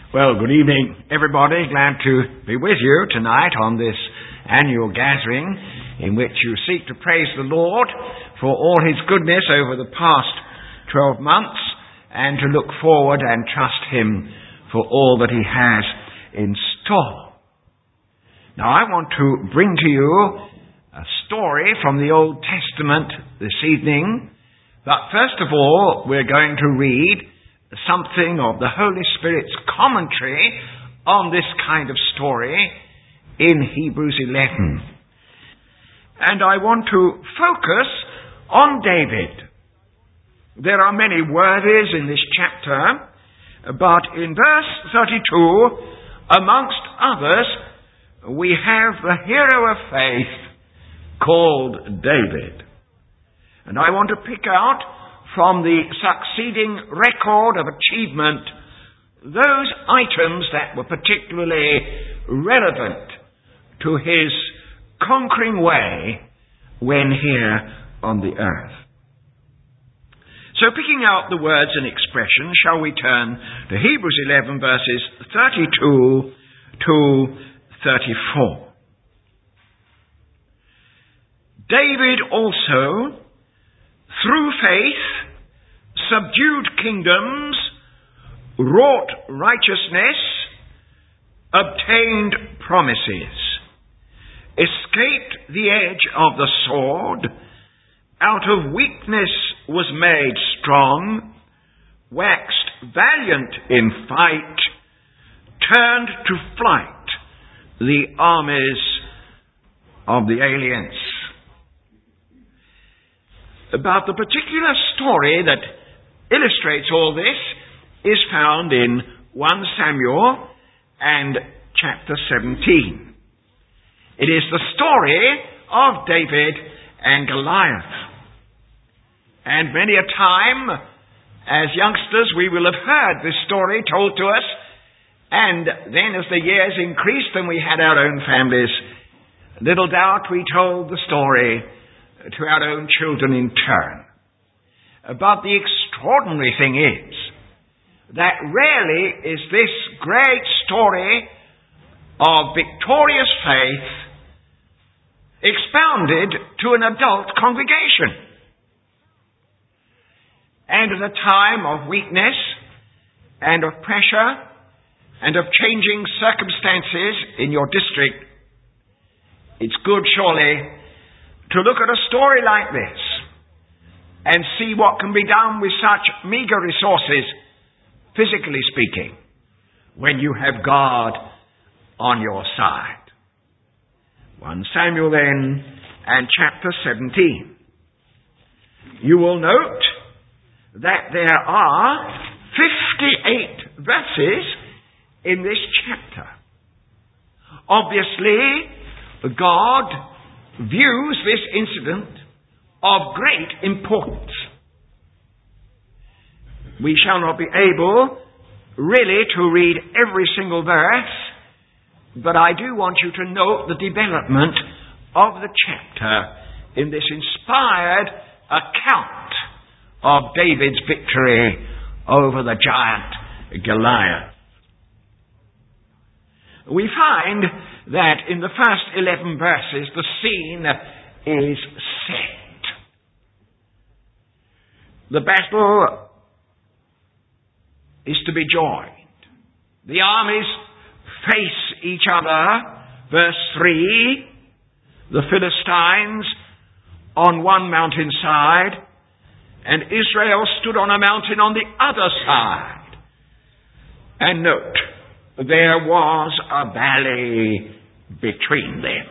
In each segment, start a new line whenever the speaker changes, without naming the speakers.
Well, good evening, everybody. Glad to be with you tonight on this annual gathering in which you seek to praise the Lord for all His goodness over the past 12 months and to look forward and trust Him for all that He has in store. Now, I want to bring to you a story from the Old Testament this evening, but first of all, we're going to read something of the Holy Spirit's commentary on this kind of story in Hebrews 11. And I want to focus on David. There are many worthies in this chapter, but in verse 32, amongst others, we have the hero of faith called David. And I want to pick out from the succeeding record of achievement those items that were particularly relevant to his conquering way when here on the earth. So picking out the words and expressions, shall we turn to Hebrews 11 verses 32 to 34. David also, through faith, subdued kingdoms, wrought righteousness, obtained promises, escaped the edge of the sword, out of weakness was made strong, waxed valiant in fight, turned to flight the armies of the aliens. About the particular story that illustrates all this is found in 1 Samuel and chapter 17. It is the story of David and Goliath. And many a time, as youngsters, we will have heard this story told to us, and then as the years increased and we had our own families, little doubt we told the story to our own children in turn. But the extraordinary thing is that rarely is this great story of victorious faith expounded to an adult congregation. And at a time of weakness and of pressure and of changing circumstances in your district, it's good surely to look at a story like this and see what can be done with such meager resources, physically speaking, when you have God on your side. 1 Samuel then and chapter 17. You will note that there are 58 verses in this chapter. Obviously, God views this incident of great importance. We shall not be able really to read every single verse, but I do want you to note the development of the chapter in this inspired account of David's victory over the giant Goliath. We find that in the first 11 verses, the scene is set. The battle is to be joined. The armies face each other. Verse 3, the Philistines on one mountainside, and Israel stood on a mountain on the other side. And note, there was a valley between them.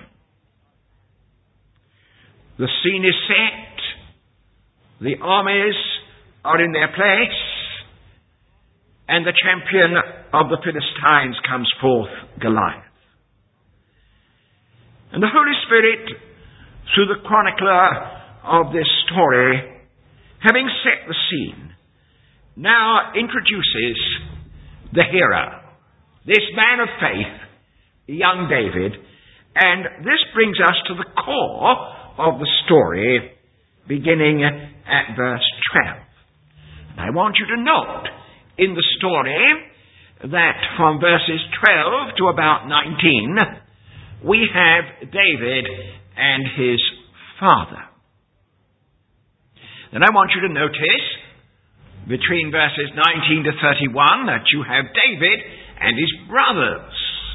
The scene is set. The armies are in their place. And the champion of the Philistines comes forth, Goliath. And the Holy Spirit, through the chronicler of this story, having set the scene, now introduces the hero, this man of faith, young David, and this brings us to the core of the story, beginning at verse 12. And I want you to note in the story that from verses 12 to about 19, we have David and his father. Then I want you to notice between verses 19 to 31 that you have David and his brothers.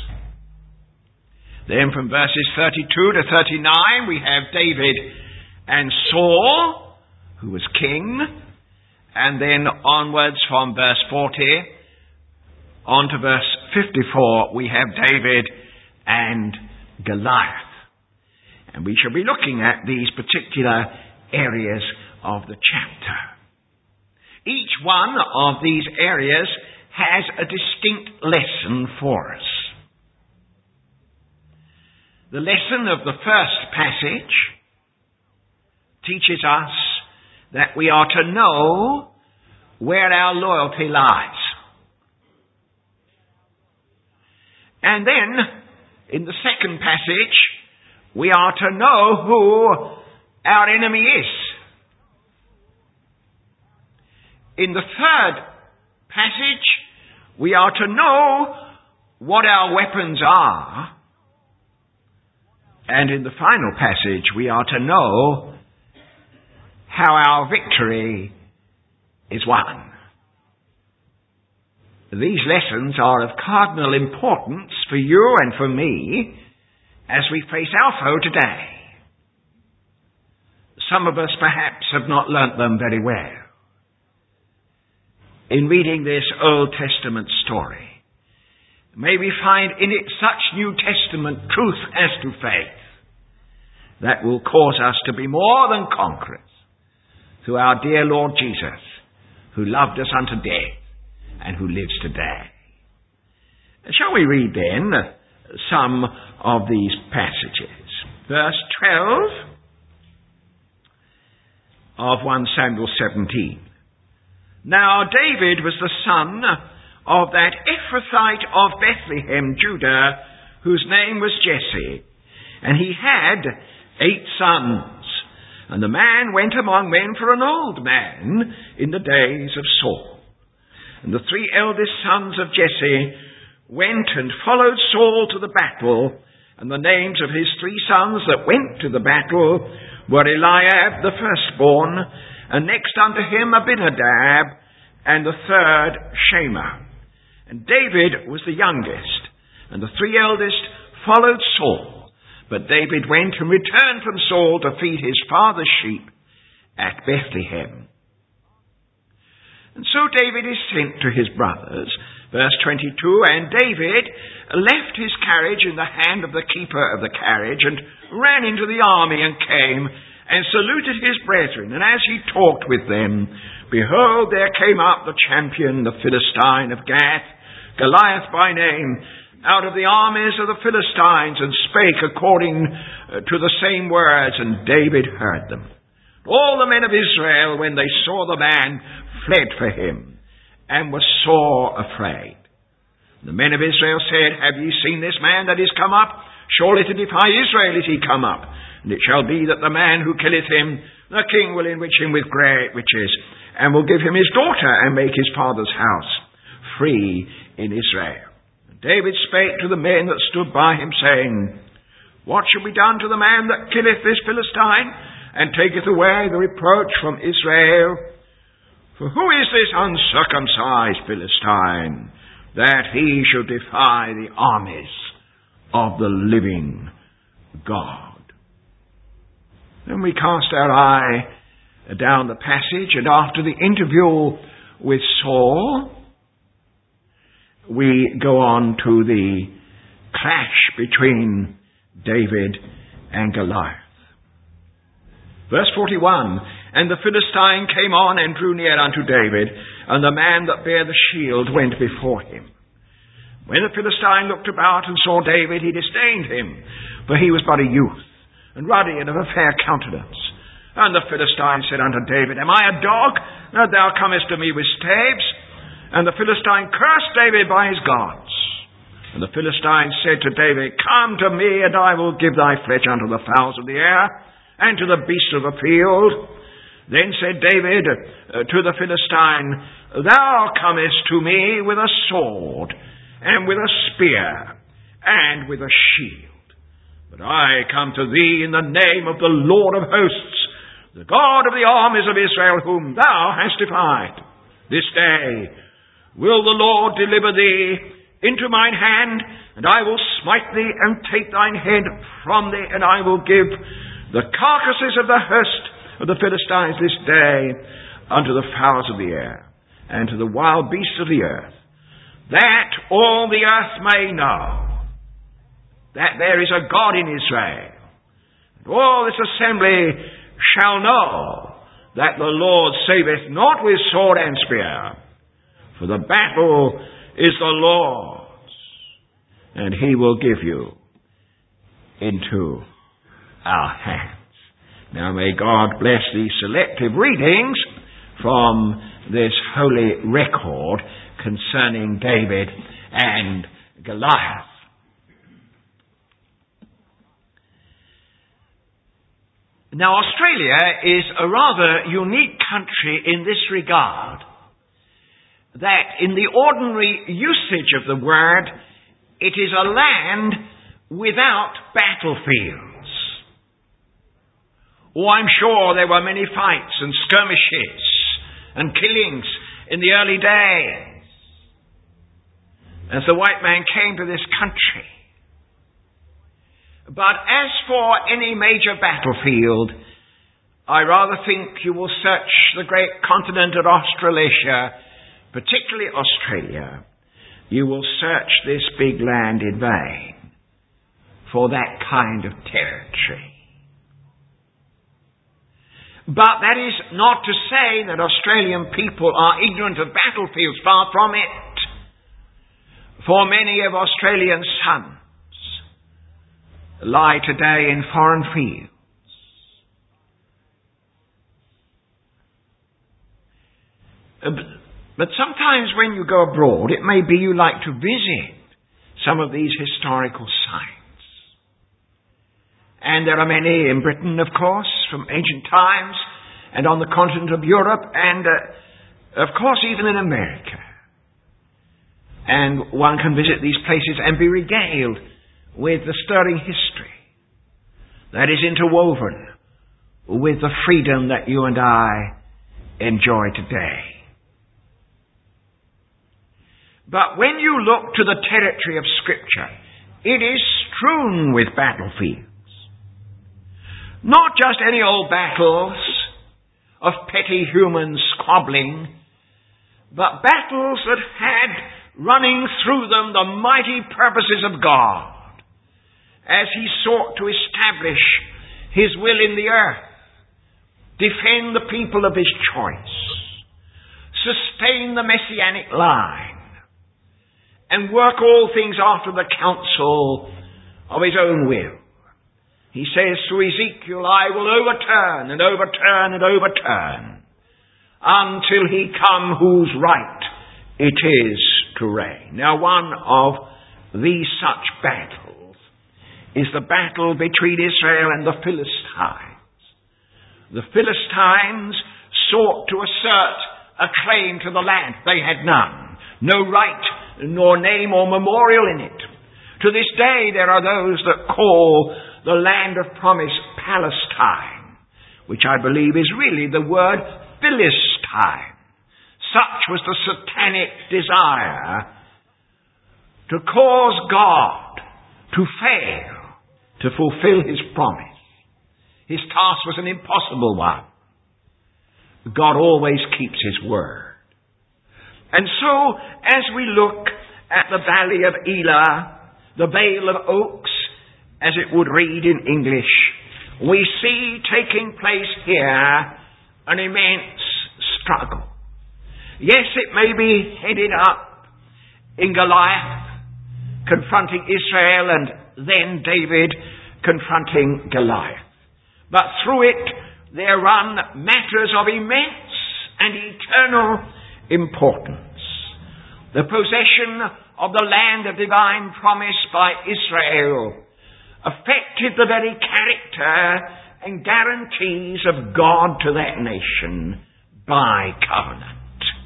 Then from verses 32 to 39 we have David and Saul, who was king. And then onwards from verse 40 on to verse 54 we have David and Goliath. And we shall be looking at these particular areas of the chapter. Each one of these areas has a distinct lesson for us. The lesson of the first passage teaches us that we are to know where our loyalty lies. And then, in the second passage, we are to know who our enemy is. In the third passage, we are to know what our weapons are. And in the final passage, we are to know how our victory is won. These lessons are of cardinal importance for you and for me as we face our foe today. Some of us perhaps have not learnt them very well. In reading this Old Testament story, may we find in it such New Testament truth as to faith that will cause us to be more than conquerors through our dear Lord Jesus, who loved us unto death and who lives today. Shall we read then some of these passages? Verse 12 of 1 Samuel 17. Now David was the son of that Ephrathite of Bethlehem, Judah, whose name was Jesse. And he had 8 sons. And the man went among men for an old man in the days of Saul. And the 3 eldest sons of Jesse went and followed Saul to the battle. And the names of his 3 sons that went to the battle were Eliab the firstborn, and next unto him Abinadab, and the third Shammah. And David was the youngest, and the 3 eldest followed Saul. But David went and returned from Saul to feed his father's sheep at Bethlehem. And so David is sent to his brothers. Verse 22, and David left his carriage in the hand of the keeper of the carriage and ran into the army and came and saluted his brethren. And as he talked with them, behold, there came up the champion, the Philistine of Gath, Goliath by name, out of the armies of the Philistines, and spake according to the same words, and David heard them. All the men of Israel, when they saw the man, fled for him, and were sore afraid. The men of Israel said, have ye seen this man that is come up? Surely to defy Israel is he come up. And it shall be that the man who killeth him, the king will enrich him with great riches, and will give him his daughter, and make his father's house free in Israel. And David spake to the men that stood by him, saying, what shall be done to the man that killeth this Philistine, and taketh away the reproach from Israel? For who is this uncircumcised Philistine, that he should defy the armies of the living God? Then we cast our eye down the passage, and after the interview with Saul, we go on to the clash between David and Goliath. Verse 41, and the Philistine came on and drew near unto David, and the man that bare the shield went before him. When the Philistine looked about and saw David, he disdained him, for he was but a youth, and ruddy and of a fair countenance. And the Philistine said unto David, am I a dog, that thou comest to me with staves? And the Philistine cursed David by his gods. And the Philistine said to David, come to me, and I will give thy flesh unto the fowls of the air, and to the beasts of the field. Then said David to the Philistine, Thou comest to me with a sword, and with a spear, and with a shield. But I come to thee in the name of the Lord of hosts, the God of the armies of Israel, whom thou hast defied. This day will the Lord deliver thee into mine hand, and I will smite thee and take thine head from thee, and I will give the carcasses of the host of the Philistines this day unto the fowls of the air, and to the wild beasts of the earth, that all the earth may know that there is a God in Israel. And all this assembly shall know that the Lord saveth not with sword and spear, for the battle is the Lord's, and he will give you into our hands. Now may God bless these selective readings from this holy record concerning David and Goliath. Now Australia is a rather unique country in this regard, that in the ordinary usage of the word, it is a land without battlefields. Oh, I'm sure there were many fights and skirmishes and killings in the early days as the white man came to this country. But as for any major battlefield, I rather think you will search the great continent of Australasia, particularly Australia. You will search this big land in vain for that kind of territory. But that is not to say that Australian people are ignorant of battlefields, far from it. For many of Australian sons lie today in foreign fields. But sometimes when you go abroad, it may be you like to visit some of these historical sites. And there are many in Britain, of course, from ancient times, and on the continent of Europe, and of course even in America. And one can visit these places and be regaled with the stirring history that is interwoven with the freedom that you and I enjoy today. But when you look to the territory of Scripture, it is strewn with battlefields. Not just any old battles of petty human squabbling, but battles that had running through them the mighty purposes of God as he sought to establish his will in the earth, defend the people of his choice, sustain the messianic line, and work all things after the counsel of his own will. He says to Ezekiel, I will overturn and overturn and overturn until he come whose right it is to reign. Now one of these such battles is the battle between Israel and the Philistines. The Philistines sought to assert a claim to the land. They had none. No right, nor name or memorial in it. To this day there are those that call the land of promise Palestine, which I believe is really the word Philistine. Such was the satanic desire to cause God to fail to fulfill his promise. His task was an impossible one. God always keeps his word. And so, as we look at the valley of Elah, the Vale of Oaks, as it would read in English, we see taking place here an immense struggle. Yes, it may be headed up in Goliath confronting Israel and then David confronting Goliath. But through it there run matters of immense and eternal importance. The possession of the land of divine promise by Israel affected the very character and guarantees of God to that nation by covenant.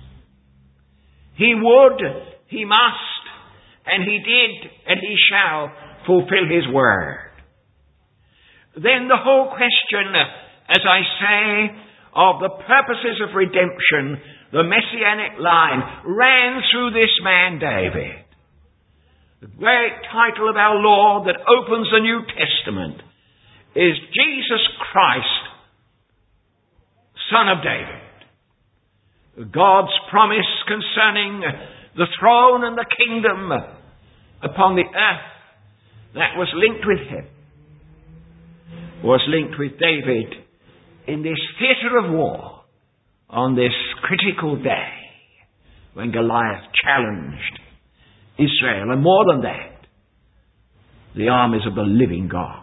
He would, he must, and he did, and he shall fulfill his word. Then the whole question, as I say, of the purposes of redemption, the messianic line, ran through this man David. The great title of our Lord that opens the New Testament is Jesus Christ, Son of David. God's promise concerning the throne and the kingdom upon the earth that was linked with him was linked with David in this theatre of war on this critical day when Goliath challenged Israel, and more than that, the armies of the living God.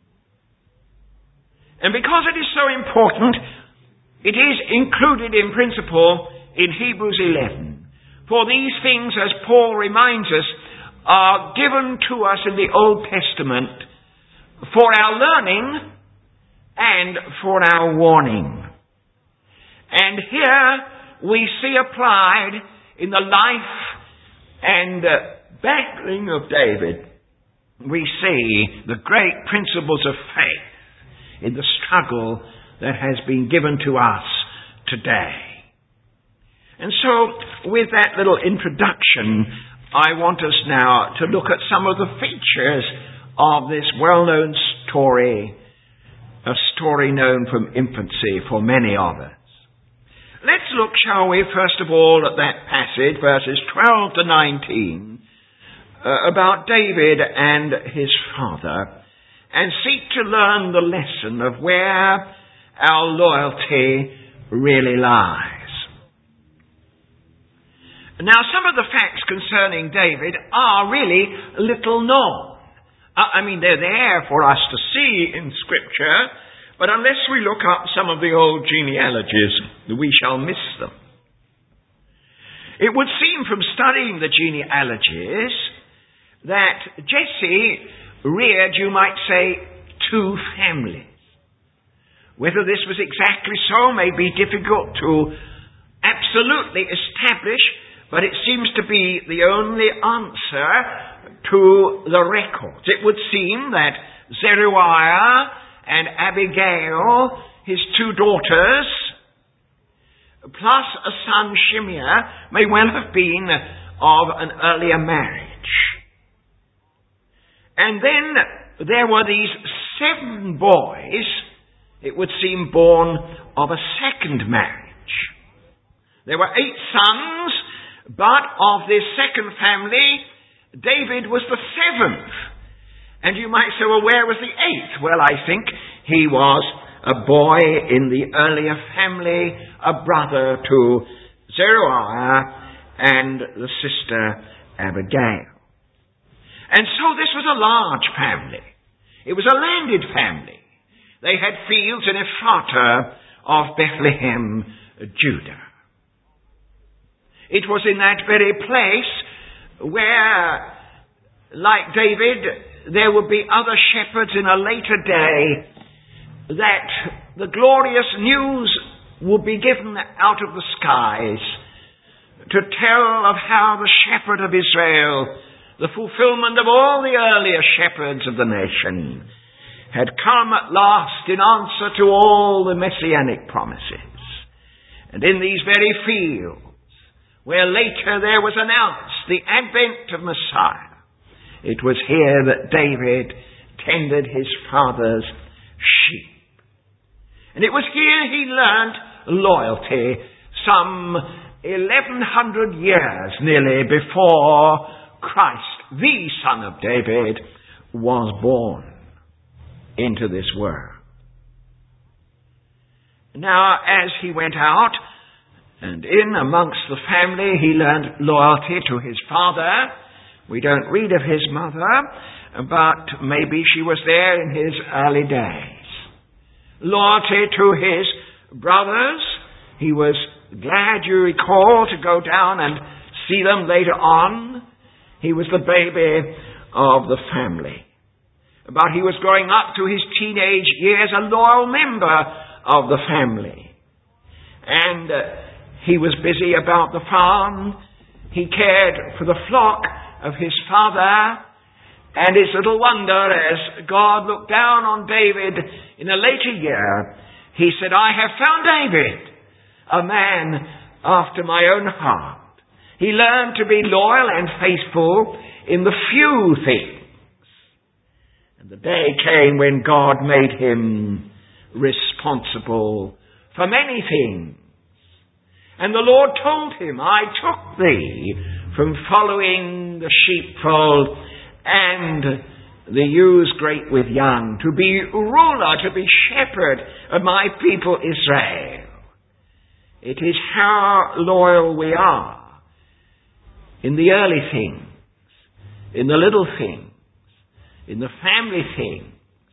And because it is so important, it is included in principle in Hebrews 11. For these things, as Paul reminds us, are given to us in the Old Testament for our learning and for our warning. And here we see applied in the life and battling of David, we see the great principles of faith in the struggle that has been given to us today. And so, with that little introduction, I want us now to look at some of the features of this well-known story, a story known from infancy for many of us. Let's look, shall we, first of all at that passage, verses 12 to 19, about David and his father, and seek to learn the lesson of where our loyalty really lies. Now, some of the facts concerning David are really little known. I mean, they're there for us to see in Scripture, but unless we look up some of the old genealogies, we shall miss them. It would seem from studying the genealogies that Jesse reared, you might say, two families. Whether this was exactly so may be difficult to absolutely establish, but it seems to be the only answer to the records. It would seem that Zeruiah and Abigail, his two daughters, plus a son Shimeah, may well have been of an earlier marriage. And then there were these 7 boys, it would seem, born of a second marriage. There were 8 sons, but of this second family, David was the 7th. And you might say, well, where was the 8th? Well, I think he was a boy in the earlier family, a brother to Zeruiah and the sister Abigail. And so this was a large family. It was a landed family. They had fields in Ephratah of Bethlehem, Judah. It was in that very place where, like David, there would be other shepherds in a later day that the glorious news would be given out of the skies to tell of how the shepherd of Israel, the fulfillment of all the earlier shepherds of the nation, had come at last in answer to all the messianic promises. And in these very fields, where later there was announced the advent of Messiah, it was here that David tended his father's sheep. And it was here he learned loyalty some 1100 years nearly before Christ, the Son of David, was born into this world. Now, as he went out and in amongst the family, he learned loyalty to his father. We don't read of his mother, but maybe she was there in his early days. Loyalty to his brothers. He was glad, you recall, to go down and see them later on. He was the baby of the family. but he was growing up to his teenage years a loyal member of the family. And he was busy about the farm. He cared for the flock of his father. And it's little wonder, as God looked down on David in a later year, he said, I have found David, a man after my own heart. He learned to be loyal and faithful in the few things. And the day came when God made him responsible for many things. And the Lord told him, I took thee from following the sheepfold and the ewes great with young, to be ruler, to be shepherd of my people Israel. It is how loyal we are in the early things, in the little things, in the family things,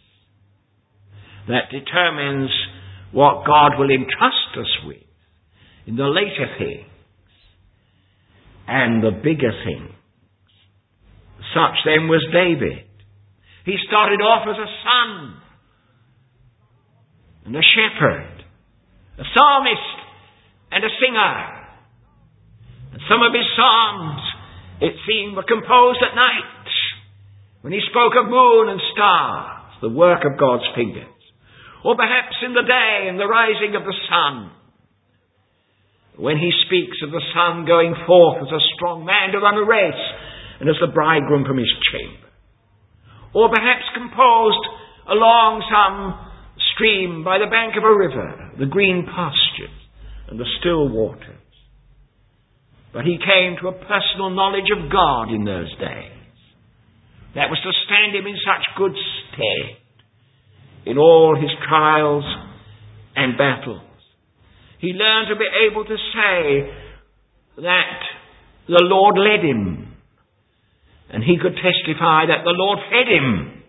that determines what God will entrust us with in the later things and the bigger things. Such then was David. He started off as a son and a shepherd, a psalmist and a singer. And some of his psalms, it seemed, were composed at night when he spoke of moon and stars, the work of God's fingers. Or perhaps in the day and the rising of the sun, when he speaks of the son going forth as a strong man to run a race, and as the bridegroom from his chamber. Or perhaps composed along some stream by the bank of a river, the green pastures and the still waters. But he came to a personal knowledge of God in those days. That was to stand him in such good stead in all his trials and battles. He learned to be able to say that the Lord led him. And he could testify that the Lord fed him.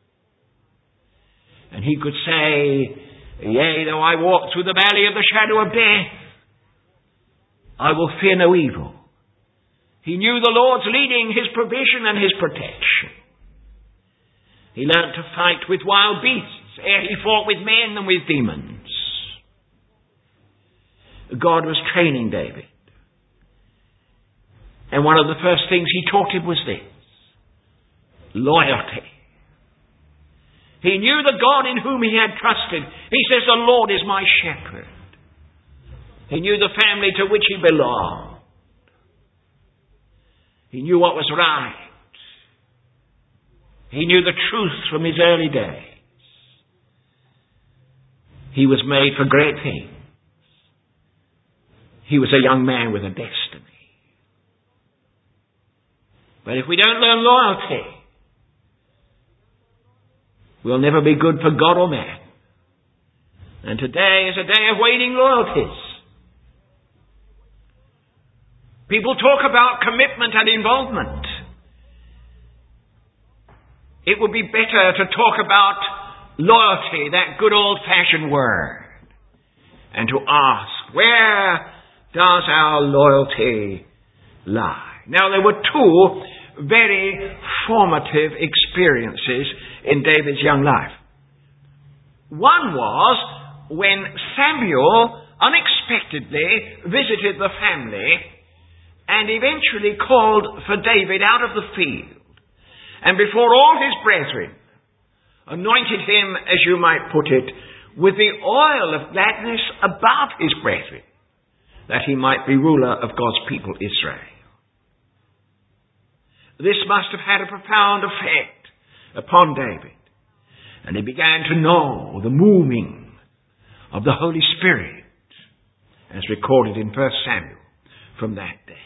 And he could say, yea, though I walk through the valley of the shadow of death, I will fear no evil. He knew the Lord's leading, his provision and his protection. He learnt to fight with wild beasts ere he fought with men and with demons. God was training David. And one of the first things he taught him was this: loyalty. He knew the God in whom he had trusted. He says, the Lord is my shepherd. He knew the family to which he belonged. He knew what was right. He knew the truth from his early days. He was made for great things. He was a young man with a destiny. But if we don't learn loyalty, we'll never be good for God or man. And today is a day of waiting loyalties. People talk about commitment and involvement. It would be better to talk about loyalty, that good old-fashioned word, and to ask, where does our loyalty lie? Now, there were two very formative experiences in David's young life. One was when Samuel unexpectedly visited the family and eventually called for David out of the field, and before all his brethren anointed him, as you might put it, with the oil of gladness above his brethren, that he might be ruler of God's people Israel. This must have had a profound effect upon David. And he began to know the moving of the Holy Spirit, as recorded in 1 Samuel from that day.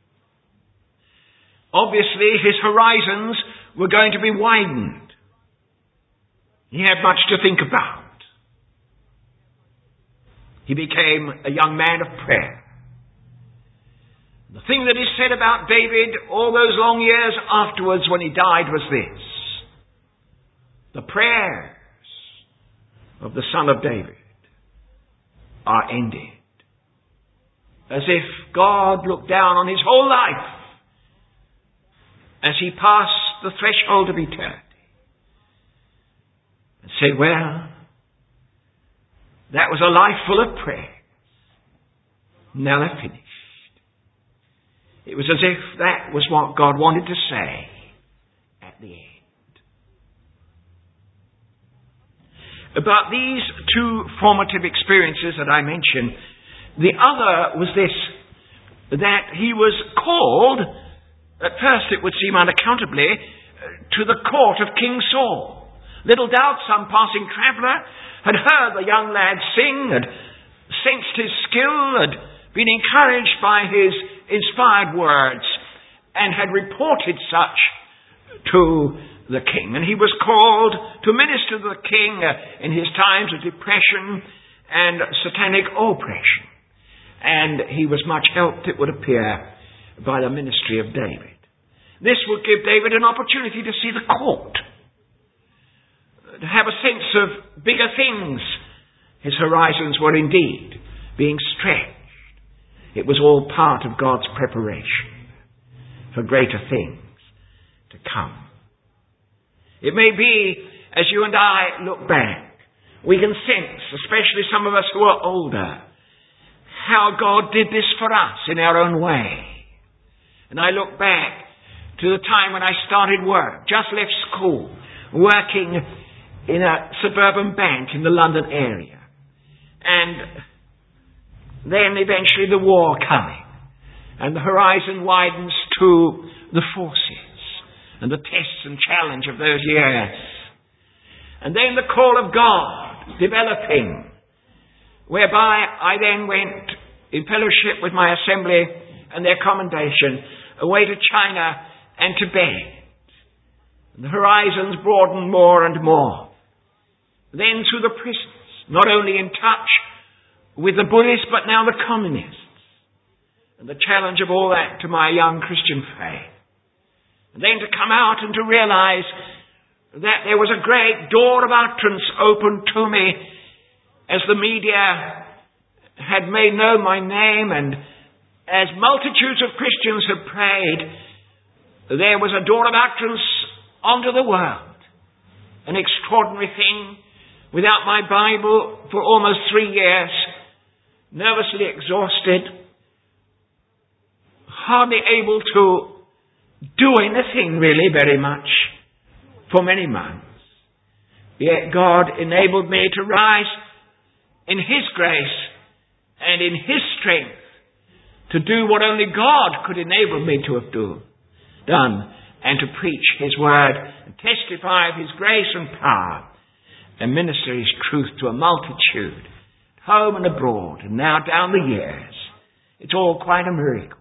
Obviously, his horizons were going to be widened. He had much to think about. He became a young man of prayer. The thing that is said about David all those long years afterwards when he died was this: the prayers of the Son of David are ended. As if God looked down on his whole life as he passed the threshold of eternity said, well, that was a life full of prayer. Now they're finished. It was as if that was what God wanted to say at the end. But these two formative experiences that I mentioned, the other was this, that he was called, at first it would seem unaccountably, to the court of King Saul. Little doubt some passing traveller had heard the young lad sing, had sensed his skill, had been encouraged by his inspired words, and had reported such to the king. And he was called to minister to the king in his times of depression and satanic oppression. And he was much helped, it would appear, by the ministry of David. This would give David an opportunity to see the court, to have a sense of bigger things. His horizons were indeed being stretched. It was all part of God's preparation for greater things to come. It may be, as you and I look back, we can sense, especially some of us who are older, how God did this for us in our own way. And I look back to the time when I started work, just left school, working in a suburban bank in the London area. And then eventually the war coming, and the horizon widens to the forces and the tests and challenge of those years. And then the call of God developing, whereby I then went in fellowship with my assembly and their commendation away to China and Tibet. And the horizons broadened more and more. Then through the prisons, not only in touch with the Buddhists, but now the communists. And the challenge of all that to my young Christian faith. And then to come out and to realize that there was a great door of utterance opened to me as the media had made known my name, and as multitudes of Christians had prayed, there was a door of utterance onto the world. An extraordinary thing. Without my Bible for almost 3 years, nervously exhausted, hardly able to do anything really very much for many months. Yet God enabled me to rise in His grace and in His strength to do what only God could enable me to have done, and to preach His word and testify of His grace and power and minister His truth to a multitude, home and abroad, and now down the years. It's all quite a miracle.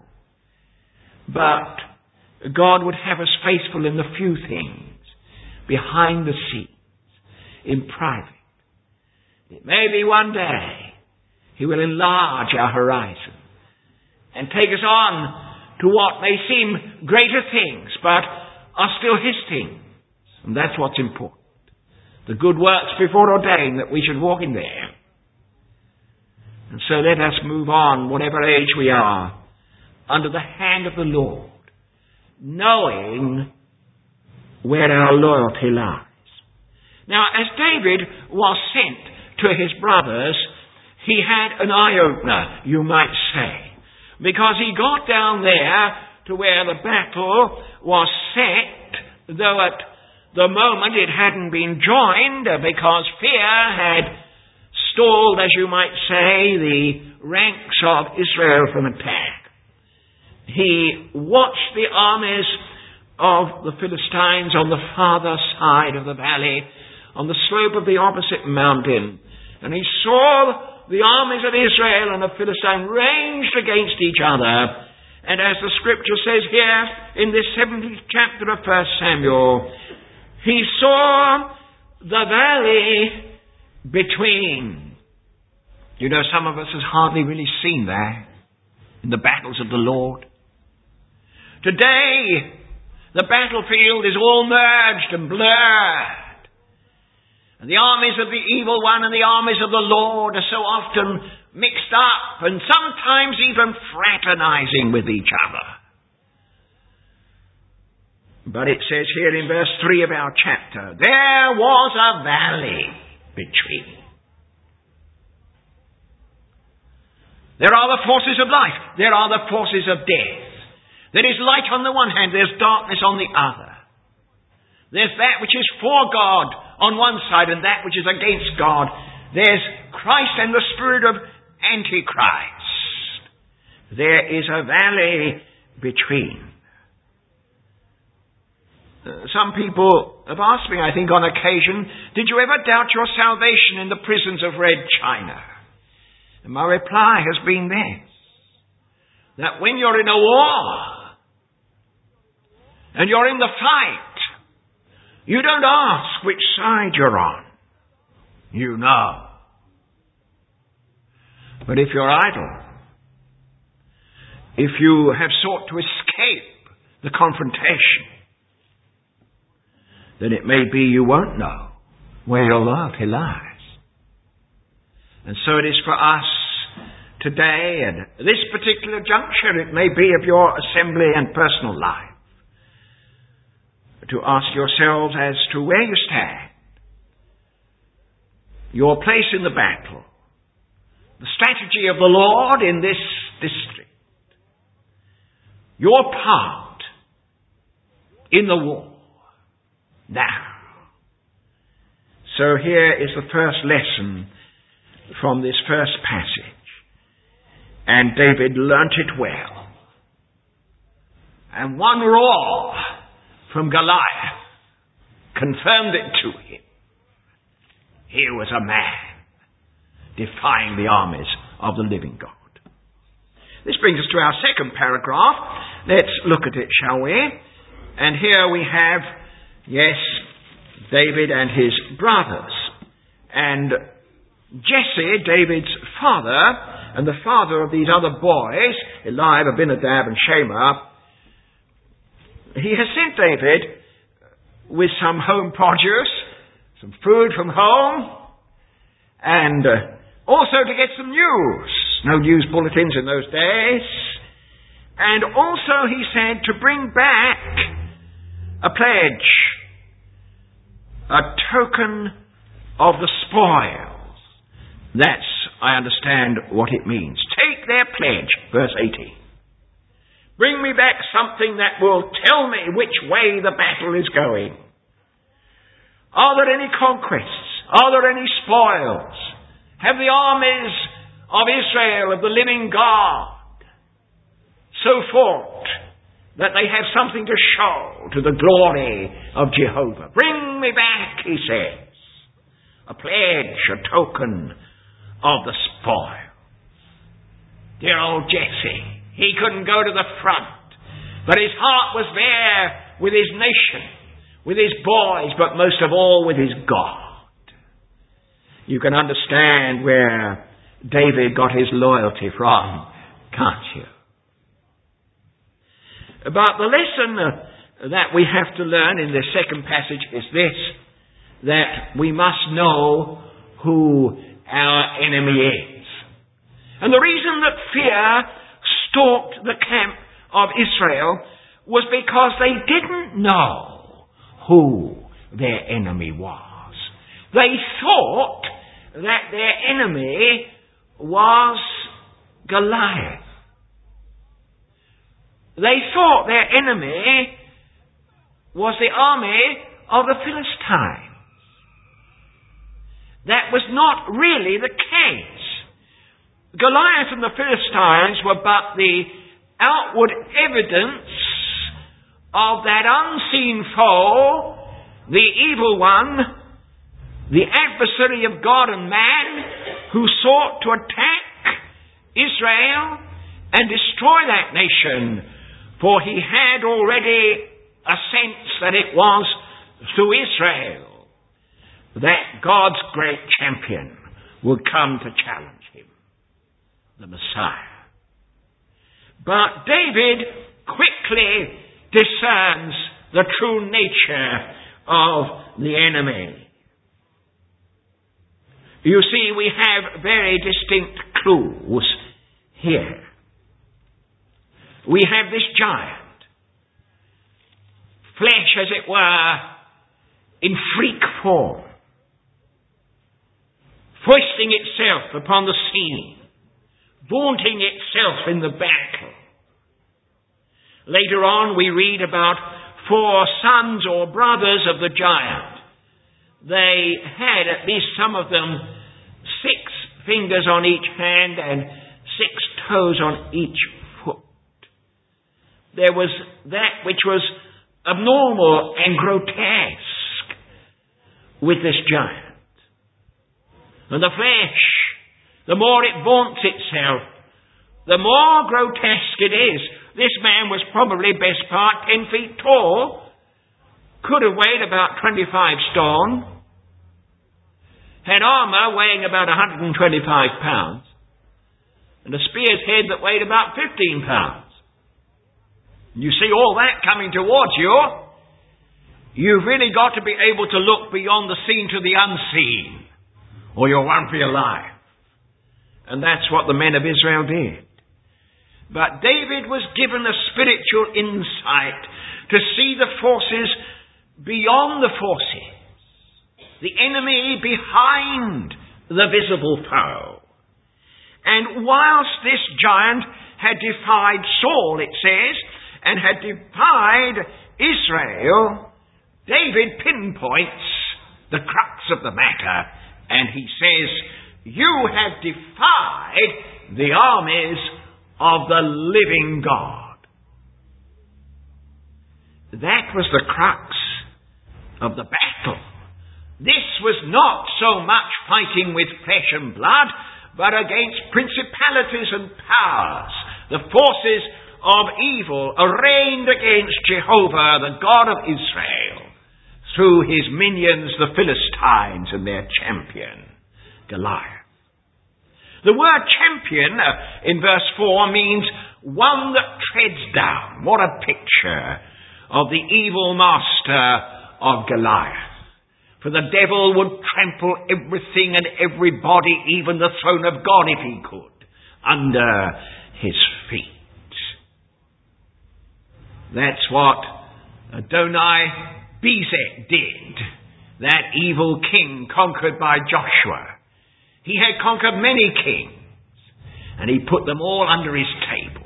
But God would have us faithful in the few things, behind the scenes, in private. It may be one day He will enlarge our horizon and take us on to what may seem greater things, but are still His things. And that's what's important. The good works before ordained that we should walk in there. And so let us move on, whatever age we are, under the hand of the Lord, knowing where our loyalty lies. Now, as David was sent to his brothers, he had an eye-opener, you might say, because he got down there to where the battle was set, though at the moment it hadn't been joined, because fear had stalled, as you might say, the ranks of Israel from attack. He watched the armies of the Philistines on the farther side of the valley, on the slope of the opposite mountain, and he saw the armies of Israel and the Philistines ranged against each other. And as the scripture says here in this 17th chapter of 1 Samuel, he saw the valley between. You know, some of us has hardly really seen that in the battles of the Lord. Today, the battlefield is all merged and blurred. And the armies of the evil one and the armies of the Lord are so often mixed up and sometimes even fraternizing with each other. But it says here in verse 3 of our chapter, there was a valley between. There are the forces of life. There are the forces of death. There is light on the one hand, there's darkness on the other. There's that which is for God on one side and that which is against God. There's Christ and the spirit of Antichrist. There is a valley between. Some people have asked me, I think on occasion, did you ever doubt your salvation in the prisons of Red China? And my reply has been this, that when you're in a war, and you're in the fight, you don't ask which side you're on. You know. But if you're idle, if you have sought to escape the confrontation, then it may be you won't know where your loyalty lies. And so it is for us today, and this particular juncture, it may be of your assembly and personal life, to ask yourselves as to where you stand, your place in the battle, the strategy of the Lord in this district, your part in the war. Now, so here is the first lesson from this first passage. And David learnt it well. And one roar from Goliath confirmed it to him. Here was a man defying the armies of the living God. This brings us to our second paragraph. Let's look at it, shall we? And here we have, yes, David and his brothers. And Jesse, David's father, and the father of these other boys, Eliab, Abinadab, and Shammah, he has sent David with some home produce, some food from home, and also to get some news. No news bulletins in those days. And also, he said, to bring back a pledge, a token of the spoils. That's, I understand, what it means. Take their pledge, verse 18. Bring me back something that will tell me which way the battle is going. Are there any conquests? Are there any spoils? Have the armies of Israel, of the living God, so fought that they have something to show to the glory of Jehovah? Bring me back, he says, a pledge, a token of the spoil. Dear old Jesse, he couldn't go to the front, but his heart was there with his nation, with his boys, but most of all with his God. You can understand where David got his loyalty from, can't you? But the lesson that we have to learn in this second passage is this, that we must know who our enemy is. And the reason that fear stalked the camp of Israel was because they didn't know who their enemy was. They thought that their enemy was Goliath. They thought their enemy was the army of the Philistines. That was not really the case. Goliath and the Philistines were but the outward evidence of that unseen foe, the evil one, the adversary of God and man, who sought to attack Israel and destroy that nation, for he had already a sense that it was through Israel that God's great champion would come to challenge him, the Messiah. But David quickly discerns the true nature of the enemy. You see, we have very distinct clues here. We have this giant, flesh, as it were, in freak form, foisting itself upon the scene, vaunting itself in the battle. Later on we read about 4 sons or brothers of the giant. They had, at least some of them, 6 fingers on each hand and 6 toes on each foot. There was that which was abnormal and grotesque with this giant. And the flesh, the more it vaunts itself, the more grotesque it is. This man was probably best part 10 feet tall, could have weighed about 25 stone, had armour weighing about 125 pounds, and a spear's head that weighed about 15 pounds. You see all that coming towards you, you've really got to be able to look beyond the seen to the unseen, or you'll run for your life. And that's what the men of Israel did. But David was given a spiritual insight to see the forces beyond the forces, the enemy behind the visible foe. And whilst this giant had defied Saul, it says, and had defied Israel, David pinpoints the crux of the matter, and he says, you have defied the armies of the living God. That was the crux of the battle. This was not so much fighting with flesh and blood, but against principalities and powers, the forces of evil arraigned against Jehovah, the God of Israel, through his minions, the Philistines, and their champion, Goliath. The word champion in verse 4 means one that treads down. What a picture of the evil master of Goliath. For the devil would trample everything and everybody, even the throne of God if he could, under his feet. That's what Adoni-Bezek did, that evil king conquered by Joshua. He had conquered many kings, and he put them all under his table.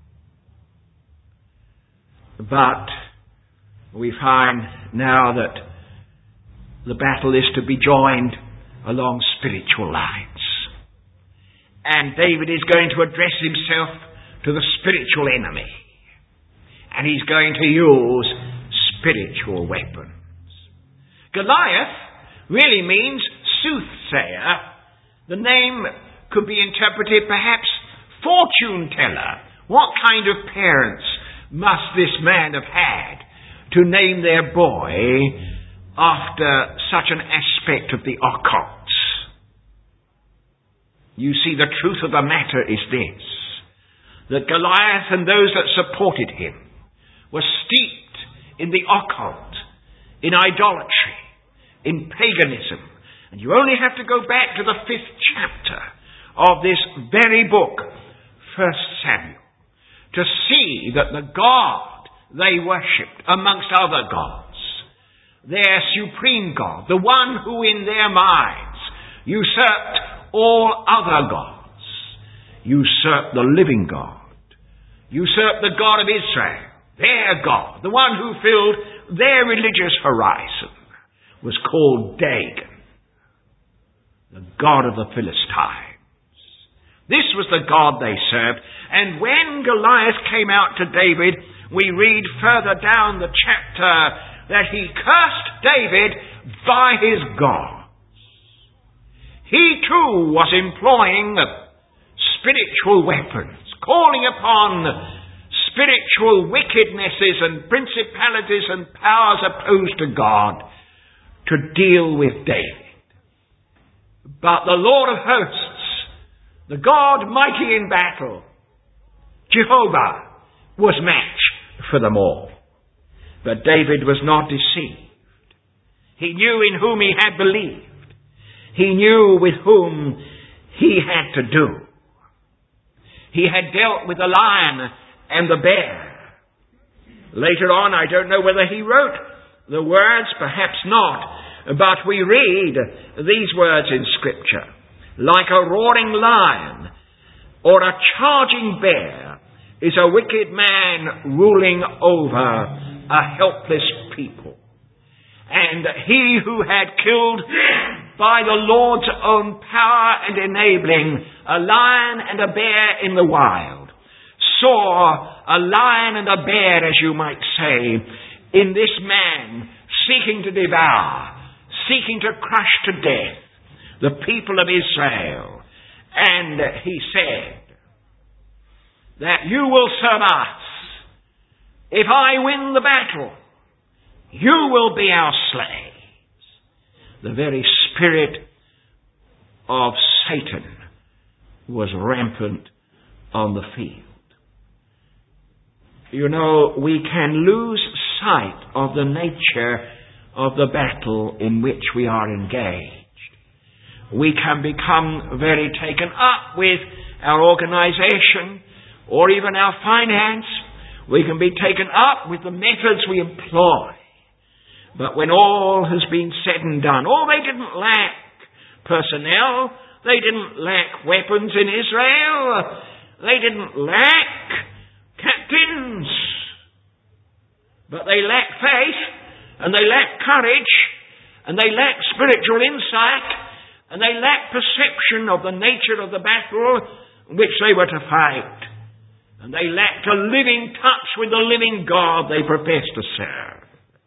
But we find now that the battle is to be joined along spiritual lines. And David is going to address himself to the spiritual enemy. And he's going to use spiritual weapons. Goliath really means soothsayer. The name could be interpreted perhaps fortune teller. What kind of parents must this man have had to name their boy after such an aspect of the occult? You see, the truth of the matter is this, that Goliath and those that supported him were steeped in the occult, in idolatry, in paganism. And you only have to go back to the 5th chapter of this very book, 1 Samuel, to see that the God they worshipped, amongst other gods, their supreme God, the one who in their minds usurped all other gods, usurped the living God, usurped the God of Israel, their God, the one who filled their religious horizon, was called Dagon, the God of the Philistines. This was the God they served. And when Goliath came out to David, we read further down the chapter that he cursed David by his gods. He too was employing spiritual weapons, calling upon spiritual wickednesses and principalities and powers opposed to God to deal with David. But the Lord of hosts, the God mighty in battle, Jehovah, was match for them all. But David was not deceived. He knew in whom he had believed. He knew with whom he had to do. He had dealt with the lion and the bear. Later on, I don't know whether he wrote the words, perhaps not, but we read these words in Scripture. Like a roaring lion or a charging bear is a wicked man ruling over a helpless people. And he who had killed by the Lord's own power and enabling a lion and a bear in the wild, saw a lion and a bear, as you might say, in this man seeking to devour, seeking to crush to death the people of Israel. And he said that you will serve us. If I win the battle, you will be our slaves. The very spirit of Satan was rampant on the field. You know, we can lose sight of the nature of the battle in which we are engaged. We can become very taken up with our organization or even our finance. We can be taken up with the methods we employ. But when all has been said and done, they didn't lack personnel. They didn't lack weapons in Israel. They didn't lack captains. But they lacked faith, and they lacked courage, and they lacked spiritual insight, and they lacked perception of the nature of the battle which they were to fight. And they lacked a living touch with the living God they professed to serve.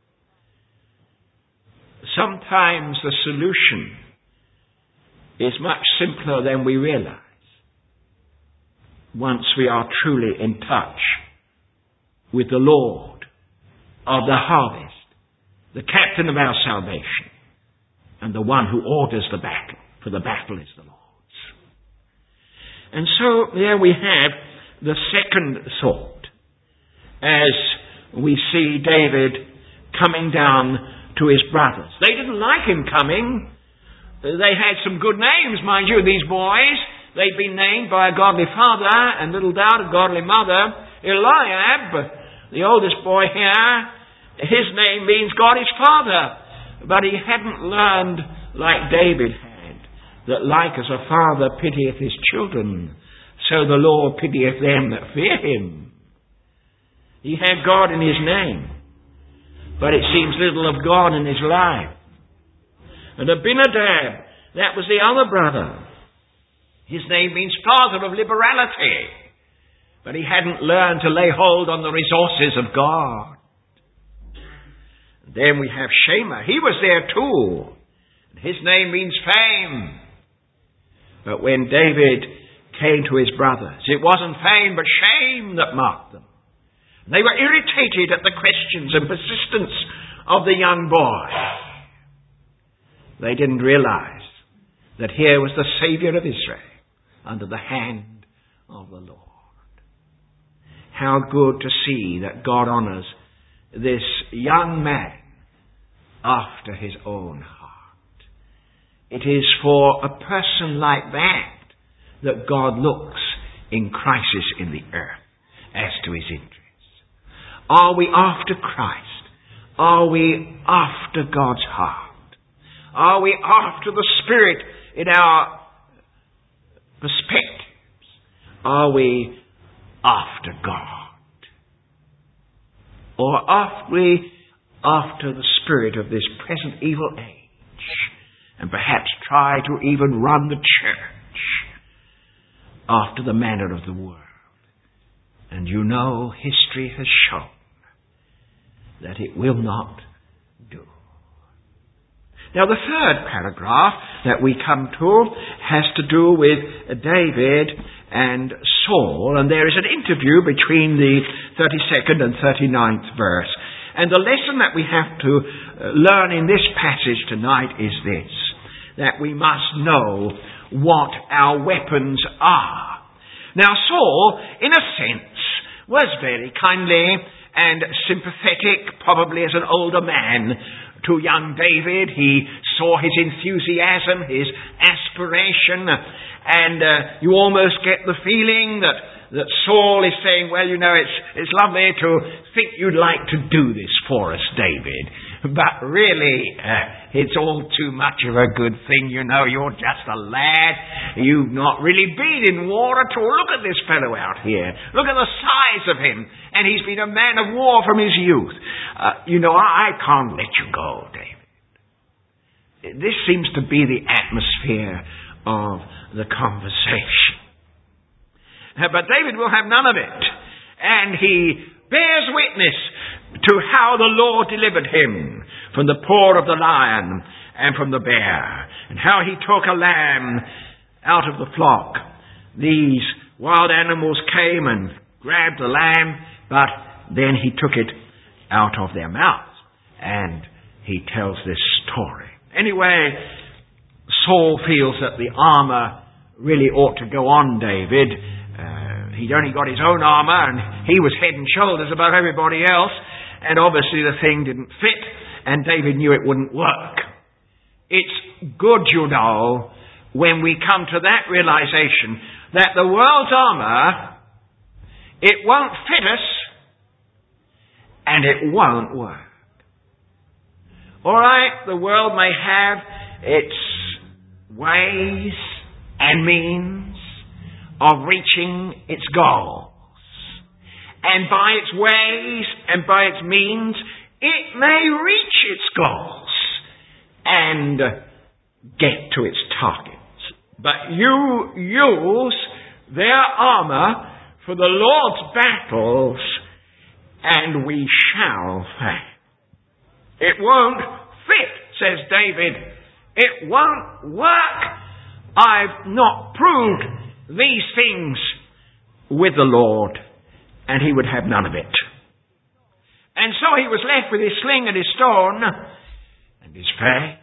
Sometimes the solution is much simpler than we realize once we are truly in touch with the Lord of the harvest, the captain of our salvation, and the one who orders the battle, for the battle is the Lord's. And so there we have the second thought as we see David coming down to his brothers. They didn't like him coming. They had some good names, mind you, these boys. They'd been named by a godly father and little doubt a godly mother. Eliab, the oldest boy here, his name means God is Father. But he hadn't learned, like David had, that like as a father pitieth his children, so the Lord pitieth them that fear him. He had God in his name, but it seems little of God in his life. And Abinadab, that was the other brother. His name means father of liberality, but he hadn't learned to lay hold on the resources of God. And then we have Shema. He was there too. His name means fame. But when David came to his brothers, it wasn't fame but shame that marked them. They were irritated at the questions and persistence of the young boy. They didn't realize that here was the Savior of Israel under the hand of the Lord. How good to see that God honors this young man after his own heart. It is for a person like that God looks in crisis in the earth as to his interests. Are we after Christ? Are we after God's heart? Are we after the Spirit in our perspectives? Are we after God? Or are we after the spirit of this present evil age, and perhaps try to even run the church after the manner of the world? And you know, history has shown that it will not do. Now, the third paragraph that we come to has to do with David and Saul, and there is an interview between the 32nd and 39th verse. And the lesson that we have to learn in this passage tonight is this, that we must know what our weapons are. Now, Saul, in a sense, was very kindly and sympathetic, probably as an older man, to young David. He saw his enthusiasm, his aspiration, and you almost get the feeling that that Saul is saying, well, it's lovely to think you'd like to do this for us, David. But really, it's all too much of a good thing. You're just a lad. You've not really been in war at all. Look at this fellow out here. Look at the size of him. And he's been a man of war from his youth. I can't let you go, David. This seems to be the atmosphere of the conversation. But David will have none of it. And he bears witness to how the Lord delivered him from the paw of the lion and from the bear, and how he took a lamb out of the flock. These wild animals came and grabbed the lamb, but then he took it out of their mouths, and he tells this story. Anyway, Saul feels that the armor really ought to go on David. He'd only got his own armor, and he was head and shoulders above everybody else, and obviously the thing didn't fit, and David knew it wouldn't work. It's good, when we come to that realization that the world's armor, it won't fit us, and it won't work. All right, the world may have its ways and means of reaching its goals. And by its ways and by its means, it may reach its goals and get to its targets. But you use their armor for the Lord's battles, and we shall fail. It won't fit, says David. It won't work. I've not proved these things with the Lord, and he would have none of it. And so he was left with his sling and his stone and his faith.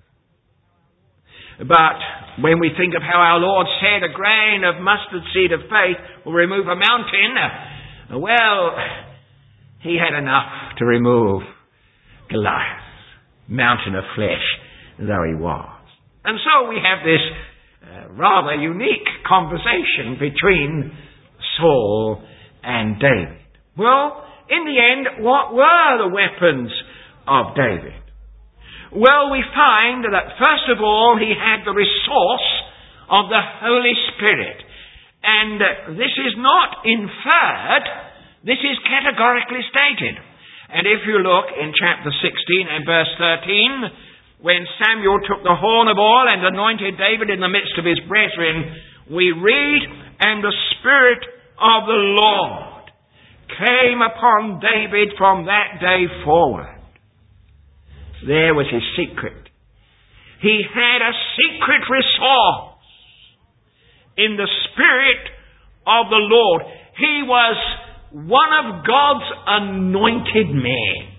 But when we think of how our Lord said a grain of mustard seed of faith will remove a mountain, well, he had enough to remove Goliath, mountain of flesh, though he was. And so we have this rather unique conversation between Saul and David. Well, in the end, what were the weapons of David? Well, we find that first of all, he had the resource of the Holy Spirit. And this is not inferred, this is categorically stated. And if you look in chapter 16 and verse 13, when Samuel took the horn of oil and anointed David in the midst of his brethren, we read, and the Spirit of the Lord came upon David from that day forward. There was his secret. He had a secret resource in the Spirit of the Lord. He was one of God's anointed men.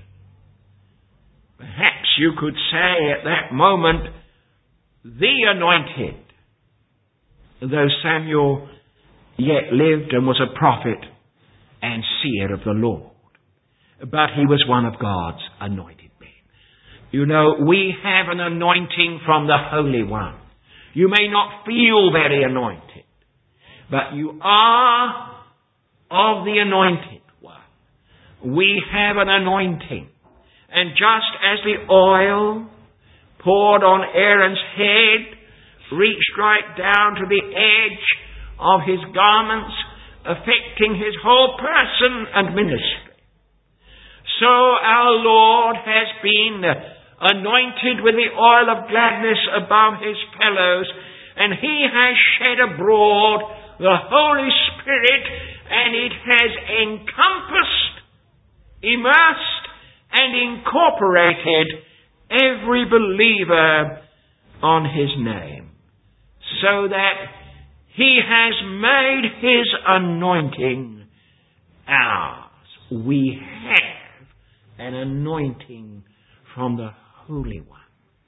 Perhaps you could say at that moment, the anointed, though Samuel yet lived and was a prophet and seer of the Lord. But he was one of God's anointed men. You know, we have an anointing from the Holy One. You may not feel very anointed, but you are of the anointed one. We have an anointing. And just as the oil poured on Aaron's head reached right down to the edge of his garments, affecting his whole person and ministry, so our Lord has been anointed with the oil of gladness above his fellows, and he has shed abroad the Holy Spirit, and it has encompassed, immersed, and incorporated every believer on his name, so that he has made his anointing ours. We have an anointing from the Holy One.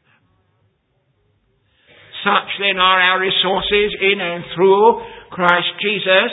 Such then are our resources in and through Christ Jesus.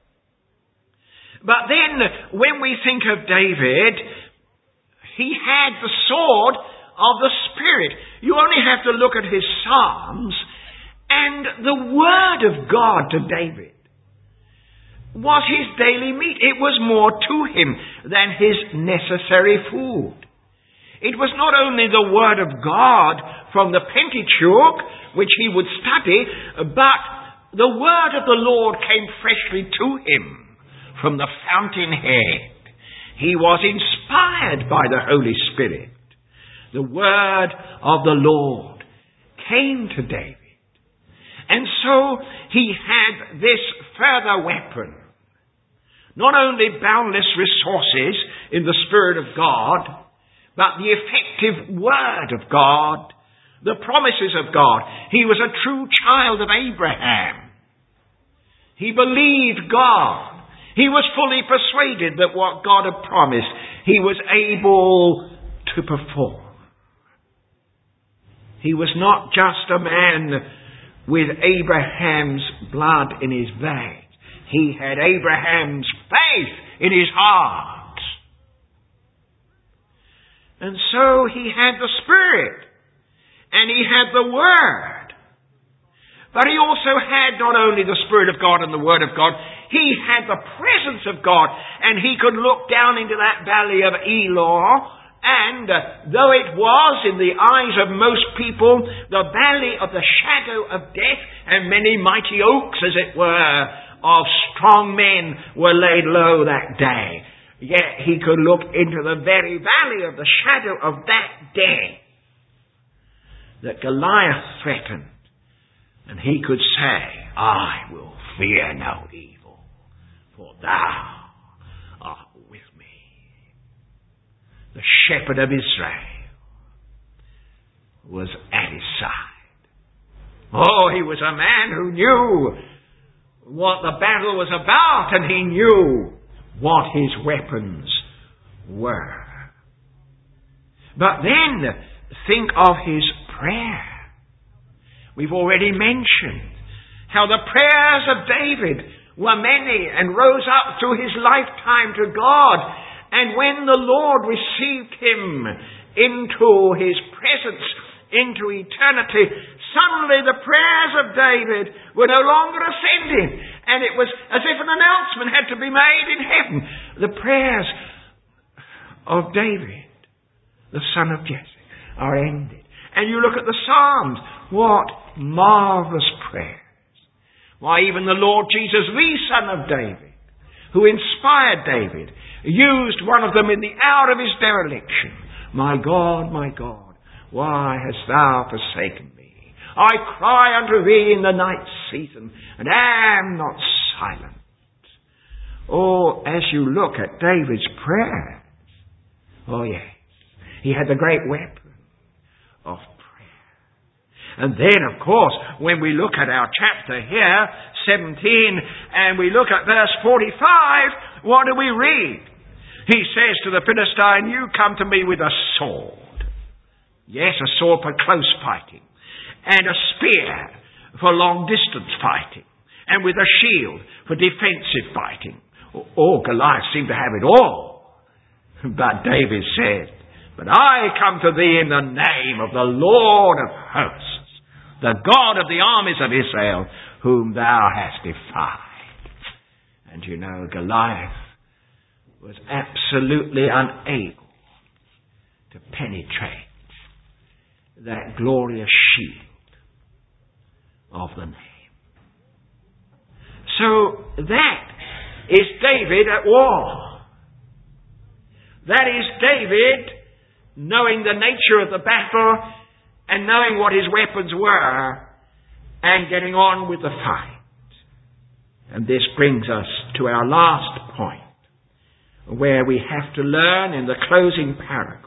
But then, when we think of David, he had the sword of the Spirit. You only have to look at his Psalms and the Word of God to David. was his daily meat. It was more to him than his necessary food. It was not only the Word of God from the Pentateuch, which he would study, but the Word of the Lord came freshly to him from the fountainhead. He was inspired by the Holy Spirit. The Word of the Lord came to David. And so he had this further weapon. Not only boundless resources in the Spirit of God, but the effective Word of God, the promises of God. He was a true child of Abraham. He believed God. He was fully persuaded that what God had promised, he was able to perform. He was not just a man with Abraham's blood in his veins. He had Abraham's faith in his heart. And so he had the Spirit. And he had the Word. But he also had not only the Spirit of God and the Word of God, he had the presence of God. And he could look down into that valley of Elah. And though it was, in the eyes of most people, the valley of the shadow of death, and many mighty oaks, as it were, of strong men were laid low that day, yet he could look into the very valley of the shadow of that day that Goliath threatened, and he could say, I will fear no evil, for thou art with me. The shepherd of Israel was at his side. Oh, he was a man who knew what the battle was about, and he knew what his weapons were. But then, think of his prayer. We've already mentioned how the prayers of David were many and rose up through his lifetime to God. And when the Lord received him into his presence, into eternity, suddenly the prayers of David were no longer ascending. And it was as if an announcement had to be made in heaven. The prayers of David, the son of Jesse, are ended. And you look at the Psalms, what marvelous prayers. Why, even the Lord Jesus, the Son of David, who inspired David, used one of them in the hour of his dereliction. My God, why hast thou forsaken me? I cry unto thee in the night season, and am not silent. Oh, as you look at David's prayers, oh yes, he had the great weapon of prayer. And then, of course, when we look at our chapter here, 17, and we look at verse 45, what do we read? He says to the Philistine, you come to me with a sword. Yes, a sword for close fighting. And a spear for long distance fighting. And with a shield for defensive fighting. Oh, Goliath seemed to have it all. But David said, but I come to thee in the name of the Lord of hosts, the God of the armies of Israel, whom thou hast defied. And you know, Goliath was absolutely unable to penetrate that glorious shield of the name. So that is David at war. That is David knowing the nature of the battle and knowing what his weapons were and getting on with the fight. And this brings us to our last point, where we have to learn in the closing paragraph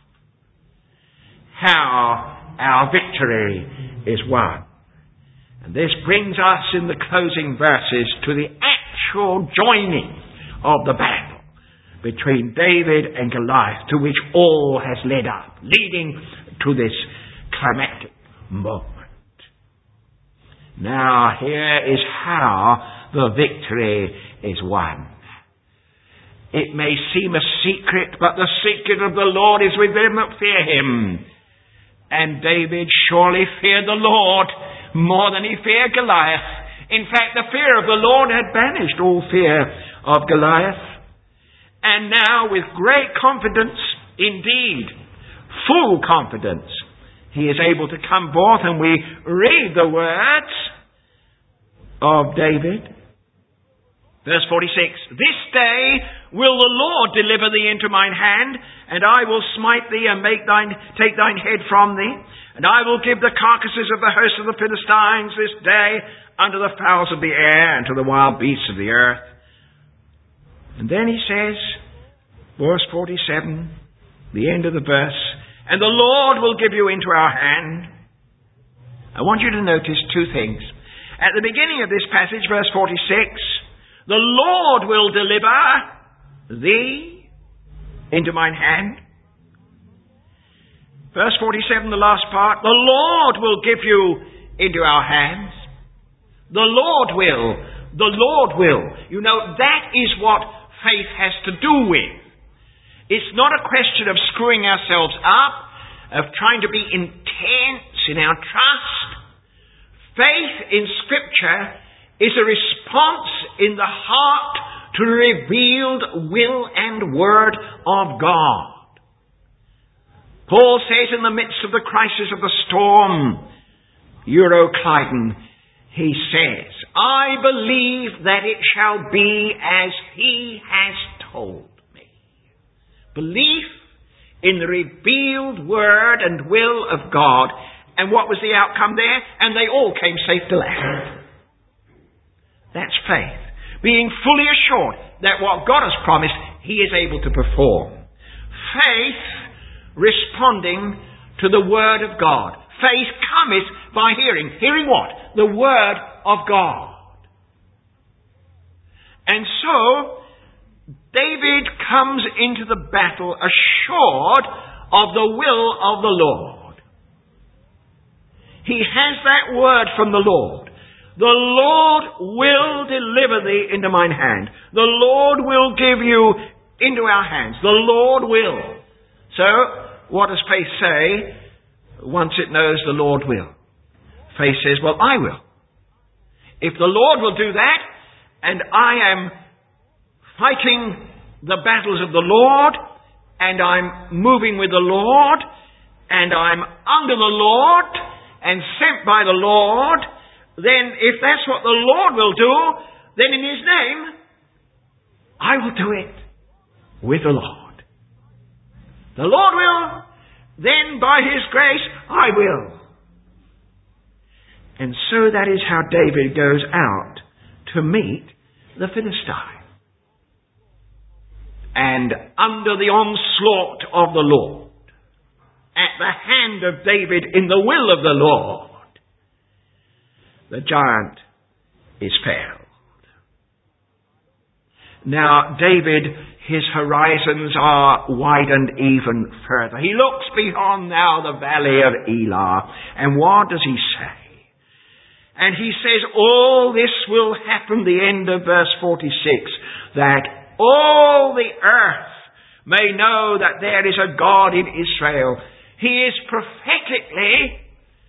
how our victory is won. And this brings us in the closing verses to the actual joining of the battle between David and Goliath, to which all has led up, leading to this climactic moment. Now, here is how the victory is won. It may seem a secret, but the secret of the Lord is with them that fear him. And David surely feared the Lord more than he feared Goliath. In fact, the fear of the Lord had banished all fear of Goliath. And now, with great confidence, indeed, full confidence, he is able to come forth, and we read the words of David. Verse 46, "This day will the Lord deliver thee into mine hand, and I will smite thee and take thine head from thee. And I will give the carcasses of the host of the Philistines this day unto the fowls of the air and to the wild beasts of the earth." And then he says, verse 47, the end of the verse, "And the Lord will give you into our hand." I want you to notice two things. At the beginning of this passage, verse 46, "The Lord will deliver thee into mine hand." Verse 47, the last part, "The Lord will give you into our hands." The Lord will. The Lord will. You know, that is what faith has to do with. It's not a question of screwing ourselves up, of trying to be intense in our trust. Faith in Scripture is a response in the heart to the revealed will and word of God. Paul says in the midst of the crisis of the storm, Euroclydon, he says, "I believe that it shall be as he has told me." Belief in the revealed word and will of God. And what was the outcome there? And they all came safe to land. That's faith. Being fully assured that what God has promised, he is able to perform. Faith responding to the word of God. Faith cometh by hearing. Hearing what? The word of God. And so, David comes into the battle assured of the will of the Lord. He has that word from the Lord. The Lord will deliver thee into mine hand. The Lord will give you into our hands. The Lord will. So, what does faith say once it knows the Lord will? Faith says, well, I will. If the Lord will do that, and I am fighting the battles of the Lord, and I'm moving with the Lord, and I'm under the Lord, and sent by the Lord, then if that's what the Lord will do, then in His name, I will do it with the Lord. The Lord will, then by His grace, I will. And so that is how David goes out to meet the Philistine. And under the onslaught of the Lord, at the hand of David in the will of the Lord, the giant is felled. Now, David, his horizons are widened even further. He looks beyond now the valley of Elah. And what does he say? And he says, all this will happen, the end of verse 46, that all the earth may know that there is a God in Israel. He is prophetically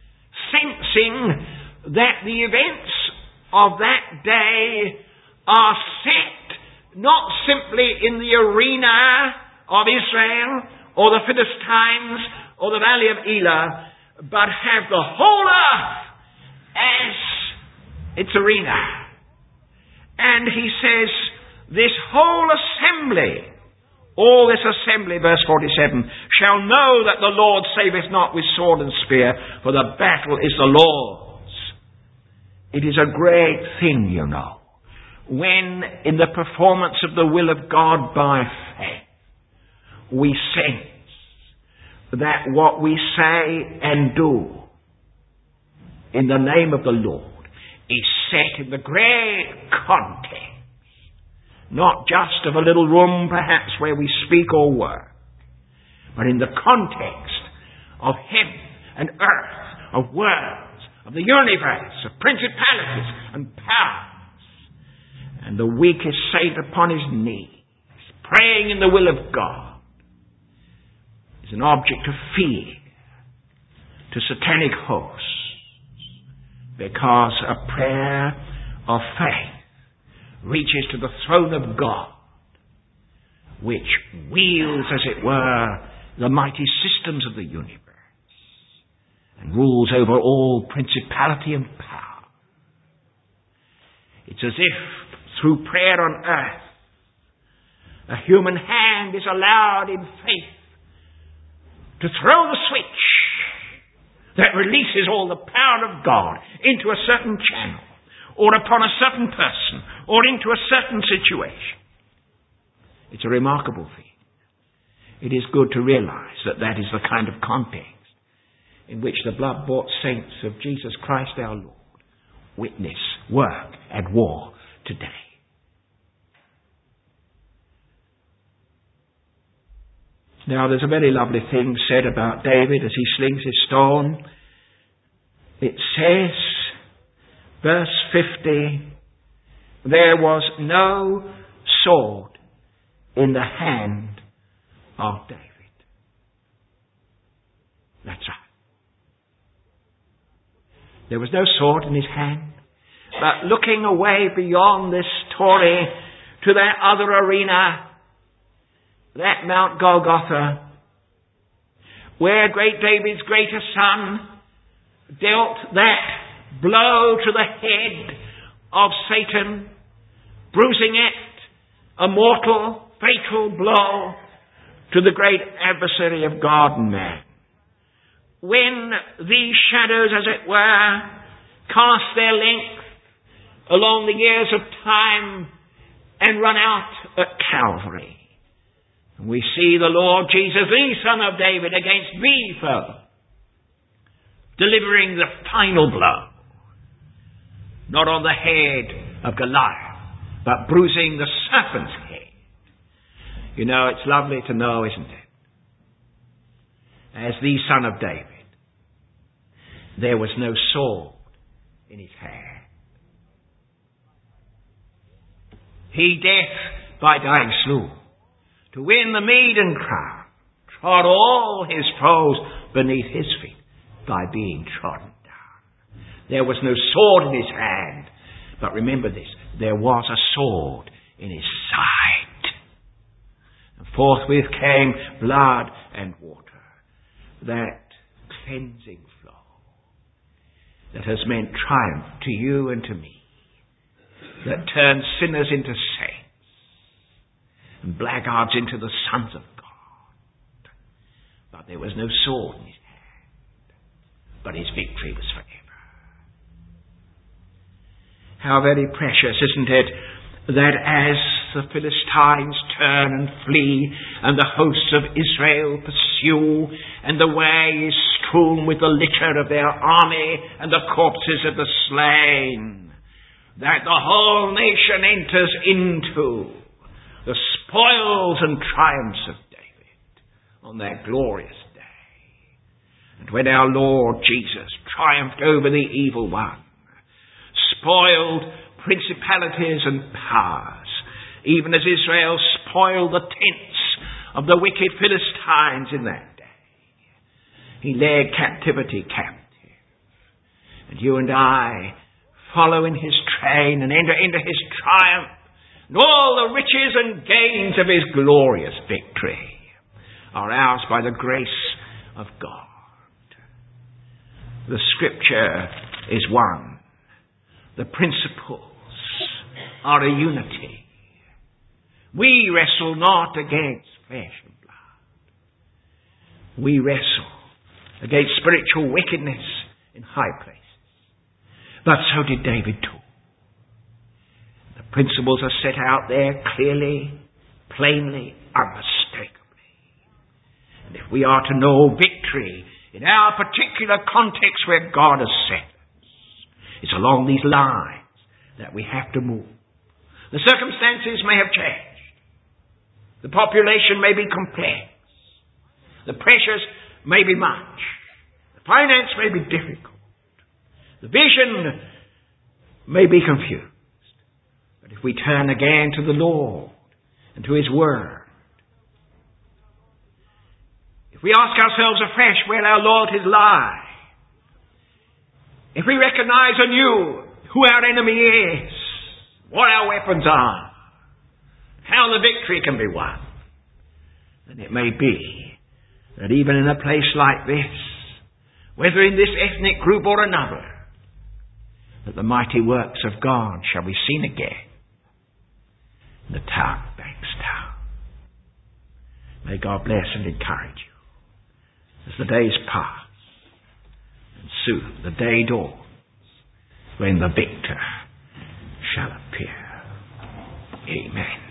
sensing that the events of that day are set not simply in the arena of Israel or the Philistines or the valley of Elah, but have the whole earth as its arena. And he says, this whole assembly, all this assembly, verse 47, shall know that the Lord saveth not with sword and spear, for the battle is the Lord's. It is a great thing, you know, when in the performance of the will of God by faith, we sense that what we say and do in the name of the Lord is set in the great context, not just of a little room perhaps where we speak or work, but in the context of heaven and earth, of worlds, of the universe, of principalities and powers. And the weakest saint upon his knees, praying in the will of God, is an object of fear to satanic hosts, because a prayer of faith reaches to the throne of God, which wields, as it were, the mighty systems of the universe and rules over all principality and power. It's as if through prayer on earth, a human hand is allowed in faith to throw the switch that releases all the power of God into a certain channel, or upon a certain person, or into a certain situation. It's a remarkable thing. It is good to realize that that is the kind of context in which the blood-bought saints of Jesus Christ our Lord witness, work, and war today. Now, there's a very lovely thing said about David as he slings his stone. It says, verse 50, there was no sword in the hand of David. That's right. There was no sword in his hand. But looking away beyond this story to that other arena, that Mount Golgotha, where great David's greater son dealt that blow to the head of Satan, bruising it, a mortal, fatal blow to the great adversary of God and man. When these shadows, as it were, cast their length along the years of time and run out at Calvary, we see the Lord Jesus, the Son of David, against the foe, delivering the final blow, not on the head of Goliath, but bruising the serpent's head. You know, it's lovely to know, isn't it? As the Son of David, there was no sword in his hand. He, death by dying slew, to win the meed and crown, trod all his foes beneath his feet by being trodden down. There was no sword in his hand, but remember this, there was a sword in his side. And forthwith came blood and water, that cleansing flow that has meant triumph to you and to me, that turns sinners into saints and blackguards into the sons of God. But there was no sword in his hand, but his victory was forever. How very precious, isn't it, that as the Philistines turn and flee, and the hosts of Israel pursue, and the way is strewn with the litter of their army and the corpses of the slain, that the whole nation enters into the spoils and triumphs of David on that glorious day. And when our Lord Jesus triumphed over the evil one, spoiled principalities and powers, even as Israel spoiled the tents of the wicked Philistines in that day, he led captivity captive. And you and I follow in his train and enter into his triumph, and all the riches and gains of his glorious victory are ours by the grace of God. The scripture is one. The principles are a unity. We wrestle not against flesh and blood. We wrestle against spiritual wickedness in high places. But so did David too. The principles are set out there clearly, plainly, unmistakably. And if we are to know victory in our particular context where God has set us, it's along these lines that we have to move. The circumstances may have changed. The population may be complex. The pressures may be much. The finance may be difficult. The vision may be confused. But if we turn again to the Lord and to his word, if we ask ourselves afresh where our loyalties lie, if we recognize anew who our enemy is, what our weapons are, how the victory can be won. And it may be that even in a place like this, whether in this ethnic group or another, that the mighty works of God shall be seen again in the town of Bankstown. May God bless and encourage you as the days pass, and soon the day dawns when the victor shall appear. Amen.